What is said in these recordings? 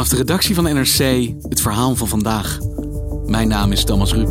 Vanaf de redactie van NRC het verhaal van vandaag. Mijn naam is Thomas Ruip.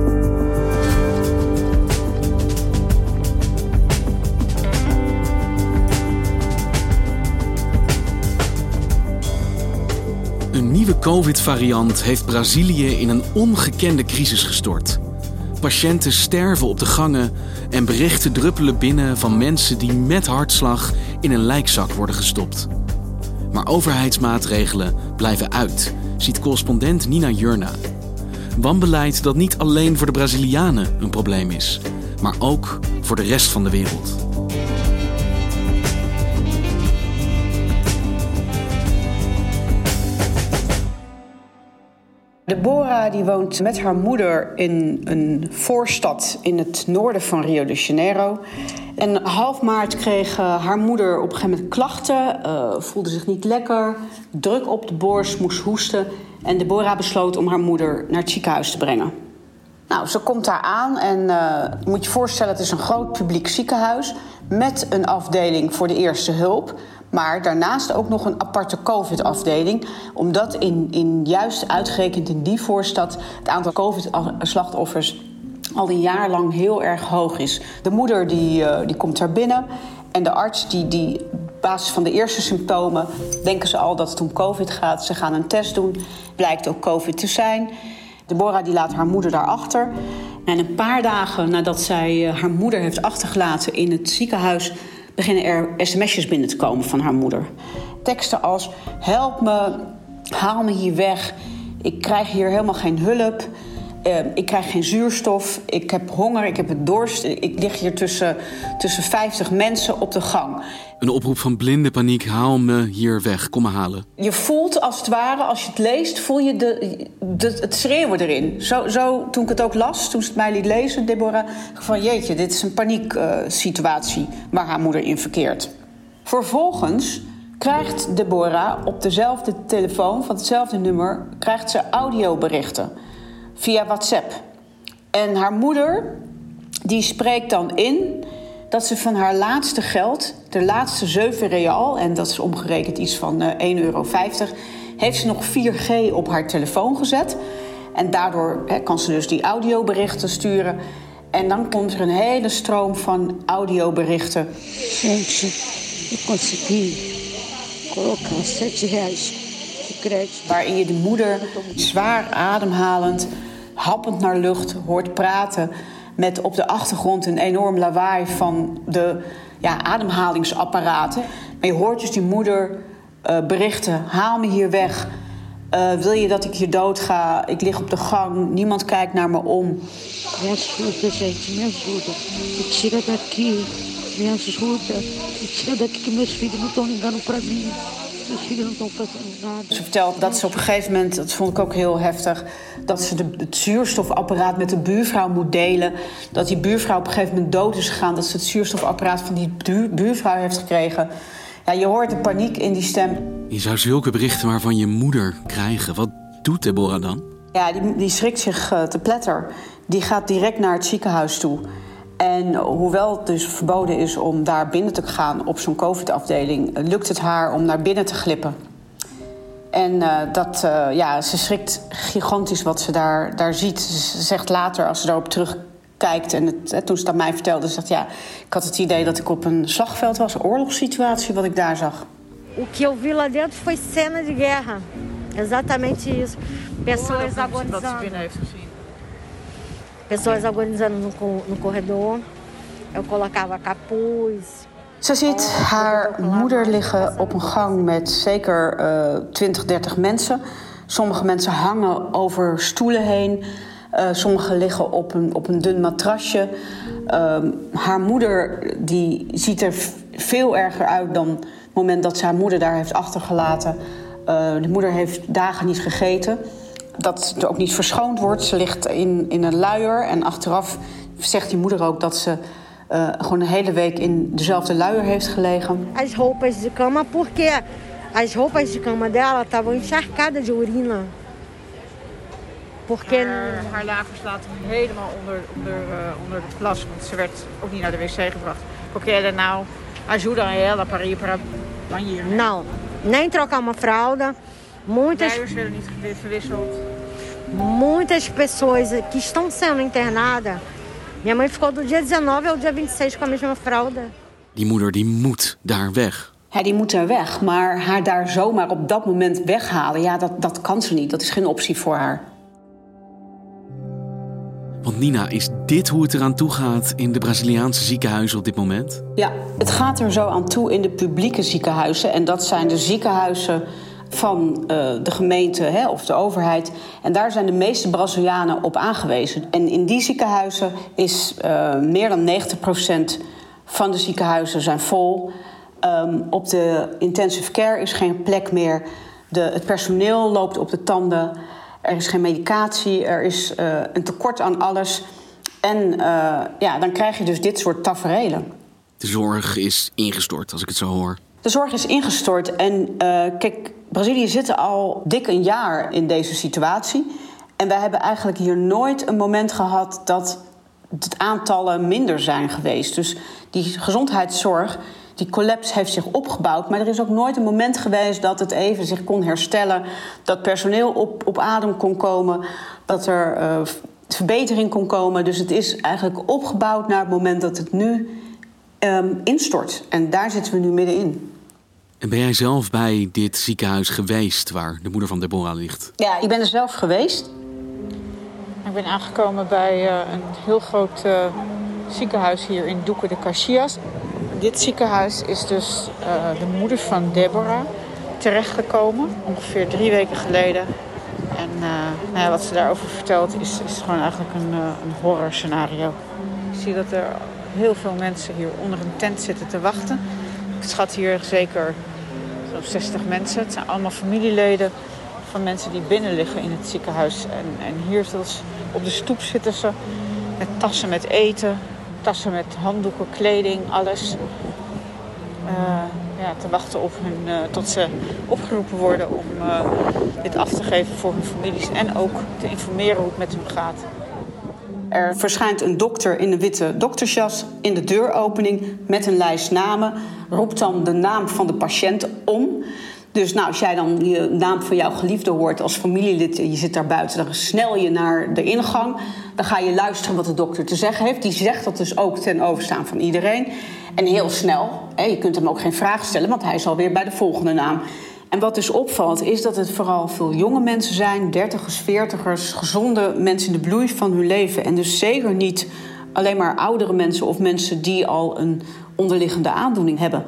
Een nieuwe COVID-variant heeft Brazilië in een ongekende crisis gestort. Patiënten sterven op de gangen en berichten druppelen binnen van mensen die met hartslag in een lijkzak worden gestopt. Maar overheidsmaatregelen blijven uit, ziet correspondent Nina Jurna. Wanbeleid dat niet alleen voor de Brazilianen een probleem is, maar ook voor de rest van de wereld. Deborah die woont met haar moeder in een voorstad in het noorden van Rio de Janeiro. En half maart kreeg haar moeder op een gegeven moment klachten. Voelde zich niet lekker, druk op de borst, moest hoesten. En Deborah besloot om haar moeder naar het ziekenhuis te brengen. Nou, ze komt daar aan en je moet je voorstellen, het is een groot publiek ziekenhuis met een afdeling voor de eerste hulp. Maar daarnaast ook nog een aparte COVID-afdeling. Omdat juist uitgerekend in die voorstad het aantal COVID-slachtoffers al een jaar lang heel erg hoog is. De moeder die komt daar binnen en de arts die op basis van de eerste symptomen denken ze al dat het om COVID gaat. Ze gaan een test doen, blijkt ook COVID te zijn. Deborah die laat haar moeder daarachter. En een paar dagen nadat zij haar moeder heeft achtergelaten in het ziekenhuis beginnen er sms'jes binnen te komen van haar moeder. Teksten als: help me, haal me hier weg, ik krijg hier helemaal geen hulp, ik krijg geen zuurstof, ik heb honger, ik heb het dorst, ik lig hier tussen 50 mensen op de gang. Een oproep van blinde paniek: haal me hier weg, kom me halen. Je voelt als het ware, als je het leest, voel je het schreeuwen erin. Zo, toen ik het ook las, toen ze het mij liet lezen, Deborah, van jeetje, dit is een panieksituatie waar haar moeder in verkeert. Vervolgens krijgt Deborah op dezelfde telefoon, van hetzelfde nummer, krijgt ze audioberichten via WhatsApp. En haar moeder, die spreekt dan in dat ze van haar laatste geld, de laatste 7 real, en dat is omgerekend iets van €1,50, heeft ze nog 4G op haar telefoon gezet. En daardoor kan ze dus die audioberichten sturen. En dan komt er een hele stroom van audioberichten. Gente, eu consegui colocar R$7 de crédito. Waarin je de moeder zwaar ademhalend, happend naar lucht hoort praten, met op de achtergrond een enorm lawaai van de ademhalingsapparaten. Maar je hoort dus die moeder berichten: haal me hier weg. Wil je dat ik hier dood ga? Ik lig op de gang, niemand kijkt naar me om. Me ajuda, gente, me ajuda. Me tira daqui, me ajuda. Me tira daqui que meus filhos não estão ligando para mim. Meus filhos não estão fazendo nada. Ze vertelt dat ze op een gegeven moment, dat vond ik ook heel heftig, dat ze het zuurstofapparaat met de buurvrouw moet delen. Dat die buurvrouw op een gegeven moment dood is gegaan. Dat ze het zuurstofapparaat van die buurvrouw heeft gekregen. Ja, je hoort de paniek in die stem. Je zou zulke berichten maar van je moeder krijgen. Wat doet Deborah dan? Ja, die schrikt zich te pletter. Die gaat direct naar het ziekenhuis toe. En hoewel het dus verboden is om daar binnen te gaan op zo'n COVID-afdeling, lukt het haar om naar binnen te glippen. En ze schrikt gigantisch wat ze daar ziet. Ze zegt later, als ze daarop terugkijkt en toen ze het aan mij vertelde, ze zegt ik had het idee dat ik op een slagveld was, een oorlogssituatie wat ik daar zag. O que eu vi lá dentro foi cena de guerra. Exatamente isso. Pessoas agonizando. Pessoas agonizando no corredor. Eu colocava capuz. Ze ziet haar moeder liggen op een gang met zeker 20, 30 mensen. Sommige mensen hangen over stoelen heen. Sommigen liggen op een dun matrasje. Haar moeder die ziet er veel erger uit dan het moment dat ze haar moeder daar heeft achtergelaten. De moeder heeft dagen niet gegeten. Dat ze ook niet verschoond wordt. Ze ligt in een luier. En achteraf zegt die moeder ook dat ze gewoon een hele week in dezelfde luier heeft gelegen. As roupas de cama, porque as roupas de cama dela estavam encharcadas de urina. Haar lagers laten helemaal onder de plas, want ze werd ook niet naar de wc gebracht. Porque ela ajuda ela para ir para banheiro. Não, nem trocar uma fralda, Bleiers werden niet verwisseld. Muitas pessoas que estão sendo internadas. Minha mãe ficou do dia 19 ao dia 26 com a mesma fralda. Die moeder die moet daar weg. Ja, die moet daar weg, maar haar daar zomaar op dat moment weghalen, ja, dat kan ze niet. Dat is geen optie voor haar. Want Nina, is dit hoe het eraan toe gaat in de Braziliaanse ziekenhuizen op dit moment? Ja, het gaat er zo aan toe in de publieke ziekenhuizen. En dat zijn de ziekenhuizen van de gemeente of de overheid. En daar zijn de meeste Brazilianen op aangewezen. En in die ziekenhuizen is meer dan 90% van de ziekenhuizen zijn vol. Op de intensive care is geen plek meer. Het personeel loopt op de tanden. Er is geen medicatie, er is een tekort aan alles. En dan krijg je dus dit soort taferelen. De zorg is ingestort, als ik het zo hoor. De zorg is ingestort. En kijk, Brazilië zit al dik een jaar in deze situatie. En wij hebben eigenlijk hier nooit een moment gehad dat het aantallen minder zijn geweest. Dus die gezondheidszorg, die collapse heeft zich opgebouwd. Maar er is ook nooit een moment geweest dat het even zich kon herstellen. Dat personeel op adem kon komen. Dat er verbetering kon komen. Dus het is eigenlijk opgebouwd naar het moment dat het nu instort. En daar zitten we nu middenin. En ben jij zelf bij dit ziekenhuis geweest waar de moeder van Deborah ligt? Ja, ik ben er zelf geweest. Ik ben aangekomen bij een heel groot ziekenhuis hier in Duque de Caxias. Dit ziekenhuis is dus de moeder van Deborah terechtgekomen, ongeveer 3 weken geleden. En wat ze daarover vertelt is gewoon eigenlijk een horrorscenario. Ik zie dat er heel veel mensen hier onder een tent zitten te wachten. Ik schat hier zeker zo'n 60 mensen. Het zijn allemaal familieleden van mensen die binnen liggen in het ziekenhuis. En hier op de stoep zitten ze met tassen met eten, tassen met handdoeken, kleding, alles. Te wachten op tot ze opgeroepen worden om dit af te geven voor hun families. En ook te informeren hoe het met hun gaat. Er verschijnt een dokter in een witte doktersjas in de deuropening met een lijst namen. Roept dan de naam van de patiënt om. Dus als jij dan de naam van jouw geliefde hoort als familielid en je zit daar buiten, dan snel je naar de ingang. Dan ga je luisteren wat de dokter te zeggen heeft. Die zegt dat dus ook ten overstaan van iedereen. En heel snel, je kunt hem ook geen vraag stellen, want hij is alweer bij de volgende naam. En wat dus opvalt is dat het vooral veel jonge mensen zijn, 30'ers, 40'ers, gezonde mensen in de bloei van hun leven. En dus zeker niet alleen maar oudere mensen of mensen die al een onderliggende aandoening hebben.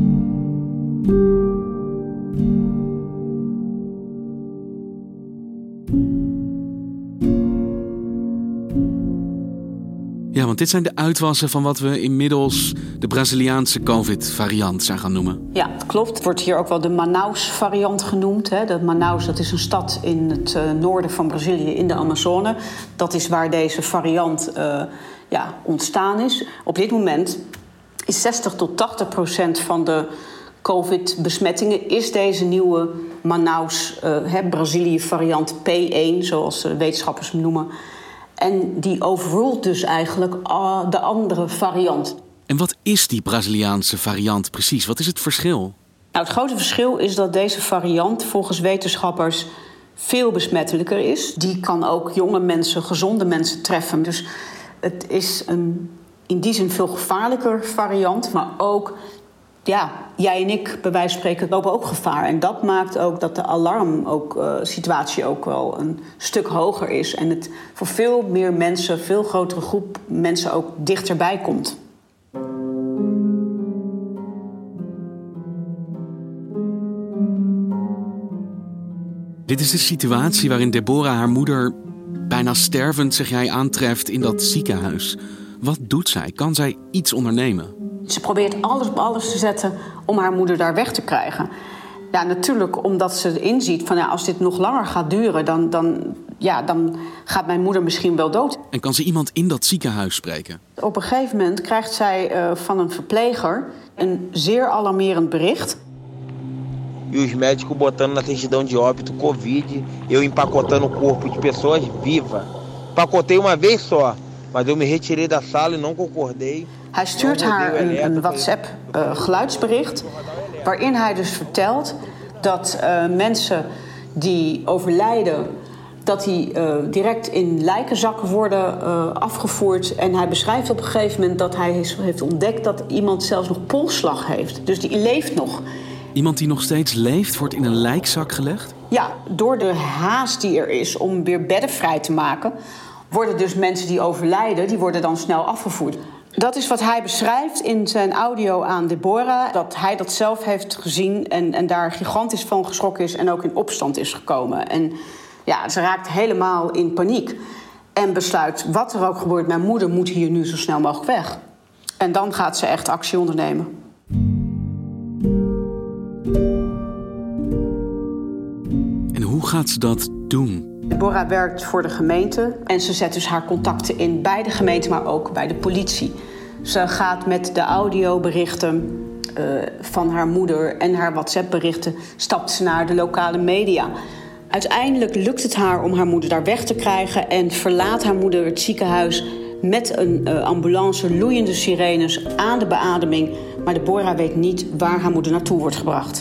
Ja, want dit zijn de uitwassen van wat we inmiddels de Braziliaanse COVID-variant zijn gaan noemen. Ja, dat klopt. Het wordt hier ook wel de Manaus-variant genoemd. De Manaus, dat is een stad in het noorden van Brazilië, in de Amazone. Dat is waar deze variant ontstaan is. Op dit moment is 60-80% van de COVID-besmettingen is deze nieuwe Manaus, Brazilië-variant P1, zoals wetenschappers hem noemen. En die overrult dus eigenlijk de andere variant. En wat is die Braziliaanse variant precies? Wat is het verschil? Nou, het grote verschil is dat deze variant volgens wetenschappers veel besmettelijker is. Die kan ook jonge mensen, gezonde mensen treffen. Dus het is in die zin veel gevaarlijker variant. Maar ook, jij en ik, bij wijze van spreken, lopen ook gevaar. En dat maakt ook dat de alarmsituatie ook wel een stuk hoger is. En het voor veel meer mensen, veel grotere groep mensen ook dichterbij komt. Dit is de situatie waarin Deborah haar moeder bijna stervend, zeg jij, aantreft in dat ziekenhuis. Wat doet zij? Kan zij iets ondernemen? Ze probeert alles op alles te zetten om haar moeder daar weg te krijgen. Ja, natuurlijk omdat ze inziet van als dit nog langer gaat duren, dan gaat mijn moeder misschien wel dood. En kan ze iemand in dat ziekenhuis spreken? Op een gegeven moment krijgt zij van een verpleger een zeer alarmerend bericht. E os médicos botando na certidão de óbito Covid, eu empacotando o corpo de pessoas vivas. Empacotei uma vez só, mas eu me retirei da sala e não concordei. Hij stuurt haar een WhatsApp-geluidsbericht waarin hij dus vertelt dat mensen die overlijden, dat die direct in lijkenzakken worden afgevoerd. En hij beschrijft op een gegeven moment dat hij heeft ontdekt dat iemand zelfs nog polsslag heeft. Dus die leeft nog. Iemand die nog steeds leeft, wordt in een lijkzak gelegd? Ja, door de haast die er is om weer bedden vrij te maken, worden dus mensen die overlijden, die worden dan snel afgevoerd. Dat is wat hij beschrijft in zijn audio aan Deborah. Dat hij dat zelf heeft gezien en daar gigantisch van geschrokken is en ook in opstand is gekomen. En ja, ze raakt helemaal in paniek. En besluit, wat er ook gebeurt, mijn moeder moet hier nu zo snel mogelijk weg. En dan gaat ze echt actie ondernemen. En hoe gaat ze dat doen? Deborah werkt voor de gemeente en ze zet dus haar contacten in bij de gemeente, maar ook bij de politie. Ze gaat met de audioberichten van haar moeder en haar WhatsApp-berichten, stapt ze naar de lokale media. Uiteindelijk lukt het haar om haar moeder daar weg te krijgen en verlaat haar moeder het ziekenhuis met een ambulance, loeiende sirenes aan de beademing. Maar Deborah weet niet waar haar moeder naartoe wordt gebracht.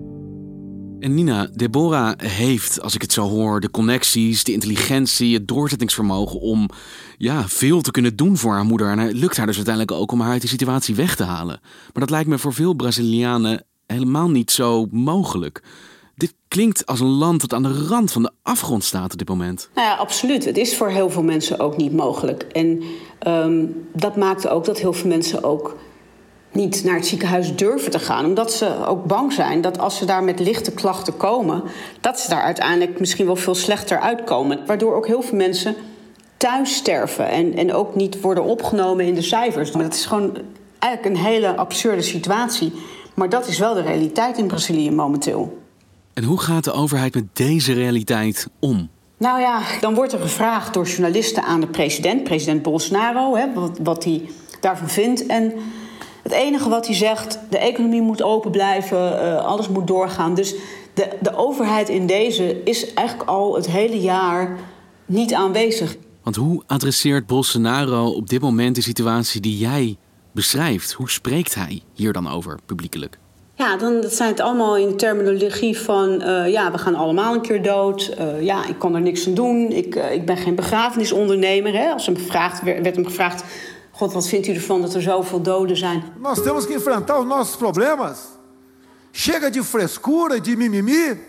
En Nina, Deborah heeft, als ik het zo hoor, de connecties, de intelligentie, het doorzettingsvermogen om veel te kunnen doen voor haar moeder. En het lukt haar dus uiteindelijk ook om haar uit die situatie weg te halen. Maar dat lijkt me voor veel Brazilianen helemaal niet zo mogelijk. Dit klinkt als een land dat aan de rand van de afgrond staat op dit moment. Nou ja, absoluut. Het is voor heel veel mensen ook niet mogelijk. En dat maakt ook dat heel veel mensen ook niet naar het ziekenhuis durven te gaan. Omdat ze ook bang zijn dat als ze daar met lichte klachten komen, dat ze daar uiteindelijk misschien wel veel slechter uitkomen. Waardoor ook heel veel mensen thuis sterven en ook niet worden opgenomen in de cijfers. Maar dat is gewoon eigenlijk een hele absurde situatie. Maar dat is wel de realiteit in Brazilië momenteel. En hoe gaat de overheid met deze realiteit om? Nou ja, dan wordt er gevraagd door journalisten aan de president Bolsonaro, wat hij daarvan vindt. En het enige wat hij zegt, de economie moet open blijven, alles moet doorgaan. Dus de overheid in deze is eigenlijk al het hele jaar niet aanwezig. Want hoe adresseert Bolsonaro op dit moment de situatie die jij beschrijft? Hoe spreekt hij hier dan over, publiekelijk? Ja, dat zijn het allemaal in de terminologie van we gaan allemaal een keer dood. Ik kan er niks aan doen. Ik ben geen begrafenisondernemer. Hè. Als werd hem gevraagd, God, wat vindt u ervan dat er zoveel doden zijn? Nós temos que enfrentar os nossos problemas. Chega de frescura, de mimimi.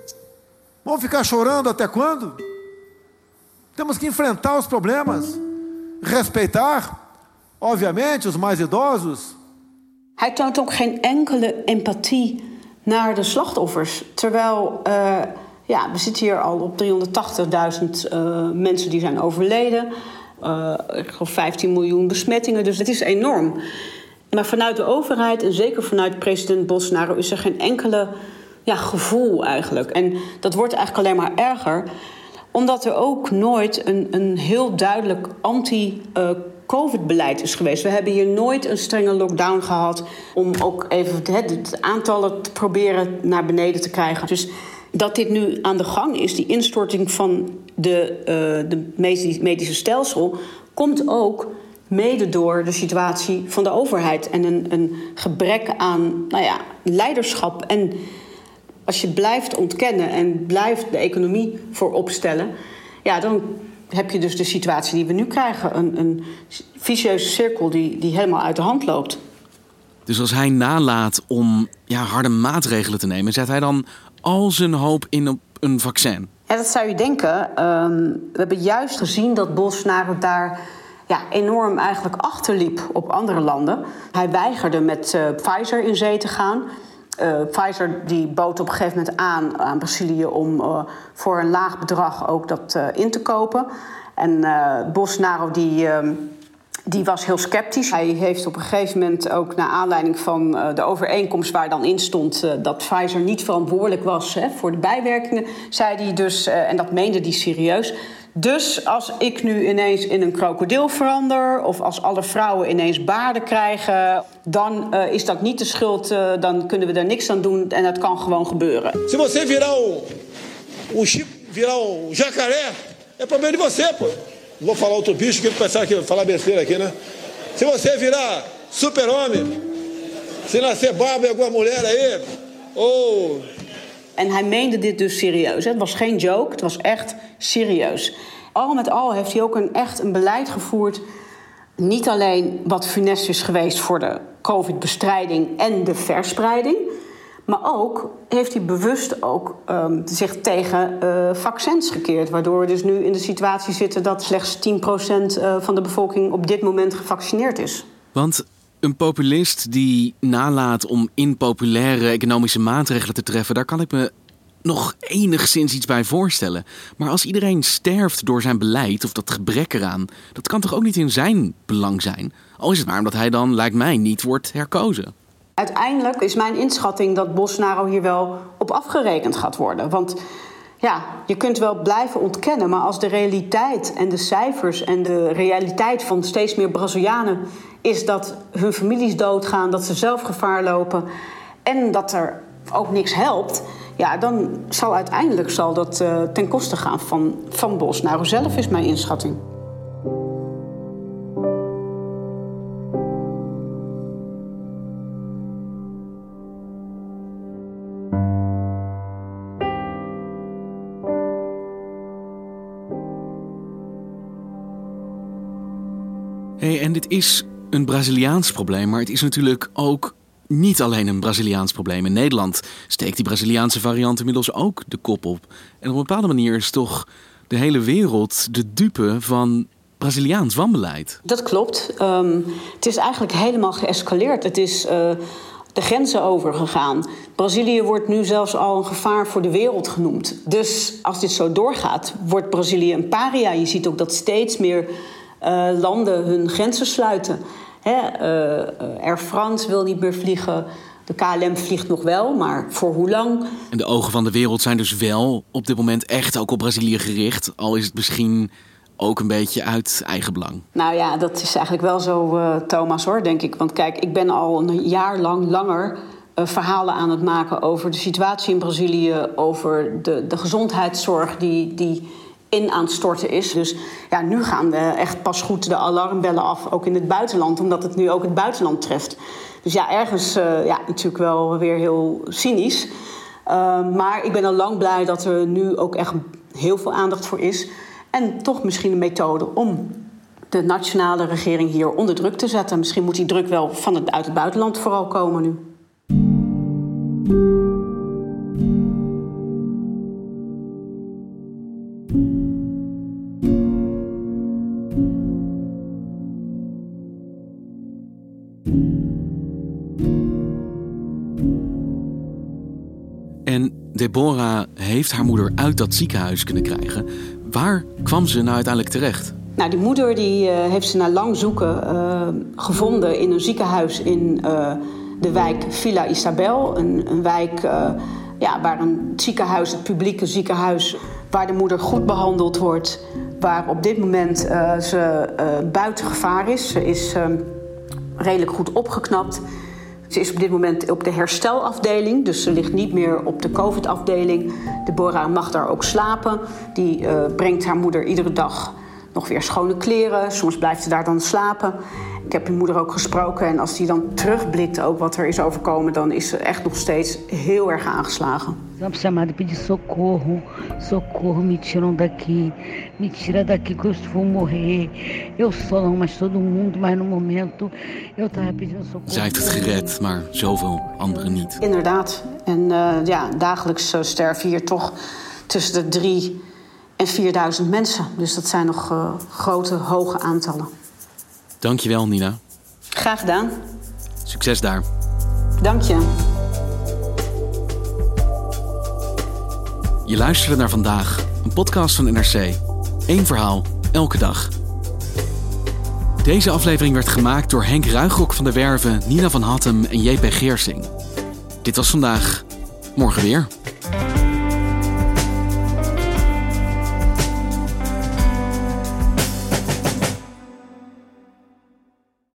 Vamos ficar chorando até quando? Temos que enfrentar os problemas. Respeitar, obviamente, os mais idosos. Hij toont ook geen enkele empathie naar de slachtoffers. Terwijl, we zitten hier al op 380.000 mensen die zijn overleden. Ik geloof 15 miljoen besmettingen, dus het is enorm. Maar vanuit de overheid en zeker vanuit president Bolsonaro is er geen enkele gevoel eigenlijk. En dat wordt eigenlijk alleen maar erger, omdat er ook nooit een heel duidelijk anti-COVID-beleid is geweest. We hebben hier nooit een strenge lockdown gehad om ook even het aantallen te proberen naar beneden te krijgen. Dus dat dit nu aan de gang is, die instorting van de medische stelsel, komt ook mede door de situatie van de overheid en een gebrek aan leiderschap. En als je blijft ontkennen en blijft de economie voorop stellen, dan heb je dus de situatie die we nu krijgen. Een vicieuze cirkel die helemaal uit de hand loopt. Dus als hij nalaat om harde maatregelen te nemen, zet hij dan al zijn hoop in op een vaccin? Ja, dat zou je denken. We hebben juist gezien dat Bolsonaro daar enorm eigenlijk achterliep op andere landen. Hij weigerde met Pfizer in zee te gaan. Pfizer die bood op een gegeven moment aan Brazilië om voor een laag bedrag ook dat in te kopen. En Bolsonaro die was heel sceptisch. Hij heeft op een gegeven moment ook naar aanleiding van de overeenkomst waar dan in stond dat Pfizer niet verantwoordelijk was voor de bijwerkingen, zei hij dus, en dat meende hij serieus. Dus als ik nu ineens in een krokodil verander, of als alle vrouwen ineens baarden krijgen, dan is dat niet de schuld, dan kunnen we daar niks aan doen en dat kan gewoon gebeuren. Se você virar um jacaré, é problema de você, pô. Não vou falar outro bicho que ele pensar que falar besteira aqui, né? Se você virar super-homem, se nascer barba em alguma mulher aí, ou En hij meende dit dus serieus. Het was geen joke, het was echt serieus. Al met al heeft hij ook echt een beleid gevoerd. Niet alleen wat funest is geweest voor de COVID-bestrijding en de verspreiding. Maar ook heeft hij bewust ook zich tegen vaccins gekeerd. Waardoor we dus nu in de situatie zitten dat slechts 10% van de bevolking op dit moment gevaccineerd is. Want een populist die nalaat om impopulaire economische maatregelen te treffen, daar kan ik me nog enigszins iets bij voorstellen. Maar als iedereen sterft door zijn beleid of dat gebrek eraan, dat kan toch ook niet in zijn belang zijn? Al is het maar omdat hij dan, lijkt mij, niet wordt herkozen. Uiteindelijk is mijn inschatting dat Bolsonaro hier wel op afgerekend gaat worden. Want ja, je kunt wel blijven ontkennen, maar als de realiteit en de cijfers en de realiteit van steeds meer Brazilianen is dat hun families doodgaan, dat ze zelf gevaar lopen en dat er ook niks helpt, ja, dan zal uiteindelijk dat ten koste gaan van Bolsonaro zelf, is mijn inschatting. Hey, en dit is een Braziliaans probleem, maar het is natuurlijk ook niet alleen een Braziliaans probleem. In Nederland steekt die Braziliaanse variant inmiddels ook de kop op. En op een bepaalde manier is toch de hele wereld de dupe van Braziliaans wanbeleid. Dat klopt. Het is eigenlijk helemaal geëscaleerd. Het is de grenzen overgegaan. Brazilië wordt nu zelfs al een gevaar voor de wereld genoemd. Dus als dit zo doorgaat, wordt Brazilië een paria. Je ziet ook dat steeds meer landen hun grenzen sluiten. Air France wil niet meer vliegen. De KLM vliegt nog wel, maar voor hoe lang? En de ogen van de wereld zijn dus wel op dit moment echt ook op Brazilië gericht. Al is het misschien ook een beetje uit eigen belang. Nou ja, dat is eigenlijk wel zo, Thomas, hoor, denk ik. Want kijk, ik ben al een jaar langer verhalen aan het maken over de situatie in Brazilië, over de gezondheidszorg die aan het storten is. Dus ja, nu gaan echt pas goed de alarmbellen af, ook in het buitenland, omdat het nu ook het buitenland treft. Dus ja, ergens natuurlijk wel weer heel cynisch. Maar ik ben al lang blij dat er nu ook echt heel veel aandacht voor is. En toch misschien een methode om de nationale regering hier onder druk te zetten. Misschien moet die druk wel uit het buitenland vooral komen nu. En Deborah heeft haar moeder uit dat ziekenhuis kunnen krijgen. Waar kwam ze nou uiteindelijk terecht? Nou, die moeder heeft ze na lang zoeken gevonden in een ziekenhuis in de wijk Vila Isabel. Een wijk waar het publieke ziekenhuis, waar de moeder goed behandeld wordt, waar op dit moment ze buiten gevaar is. Ze is redelijk goed opgeknapt. Ze is op dit moment op de herstelafdeling, dus ze ligt niet meer op de COVID-afdeling. Deborah mag daar ook slapen. Die brengt haar moeder iedere dag nog weer schone kleren. Soms blijft ze daar dan slapen. Ik heb je moeder ook gesproken en als die dan terugblikt ook wat er is overkomen, dan is ze echt nog steeds heel erg aangeslagen. Eu heb chamado e pedi socorro, socorro, me tiram daqui, me tira daqui que eu vou morrer. Eu só não, mas todo mundo, mas no momento eu tava pedindo socorro. Zij heeft het gered, maar zoveel anderen niet. Inderdaad. En dagelijks sterven hier toch tussen de 3.000 en 4.000 mensen. Dus dat zijn nog grote, hoge aantallen. Dankjewel, Nina. Graag gedaan. Succes daar. Dank je. Je luisterde naar Vandaag, een podcast van NRC. Eén verhaal, elke dag. Deze aflevering werd gemaakt door Henk Ruigrok van der Werven, Nina van Hattem en JP Geersing. Dit was Vandaag. Morgen weer.